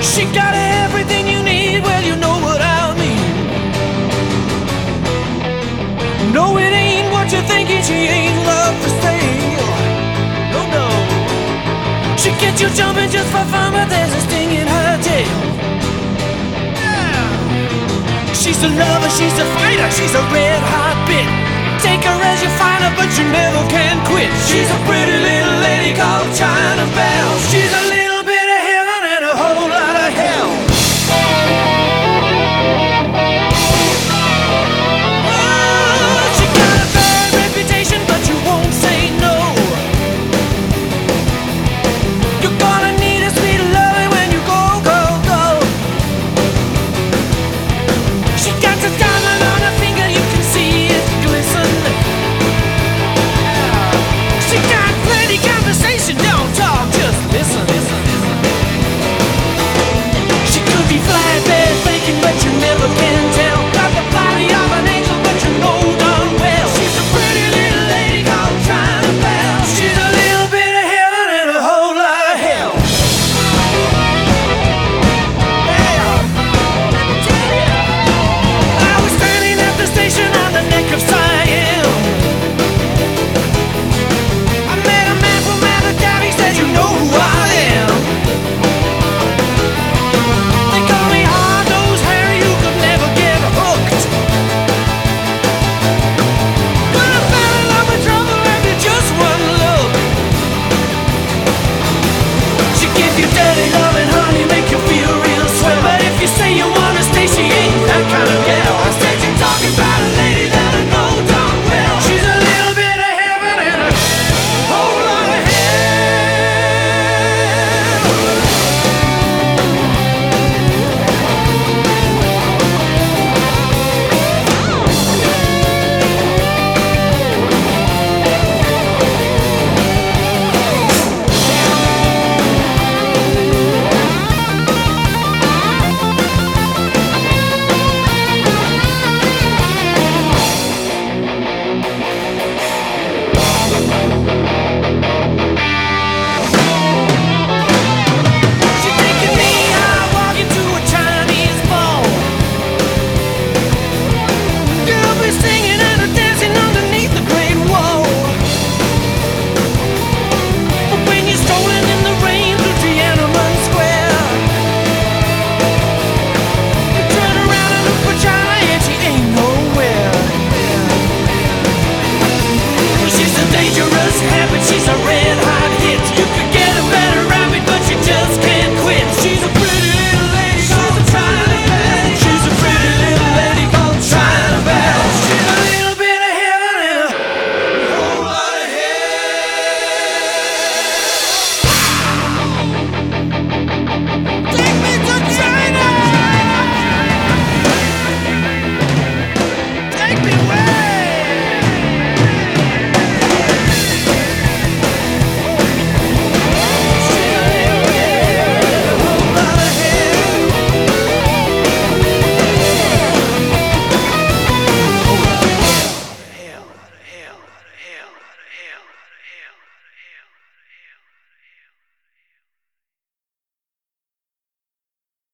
She got everything you need, well, you know what I mean. No, it ain't what you're thinking, she ain't love for sale. No, no. She gets you jumping just for fun, but there's a sting in her tail. Yeah. She's a lover, she's a fighter, she's a red hot bit. Take her as you find her, but you never can quit. She's a pretty little lady called China Belle. She's a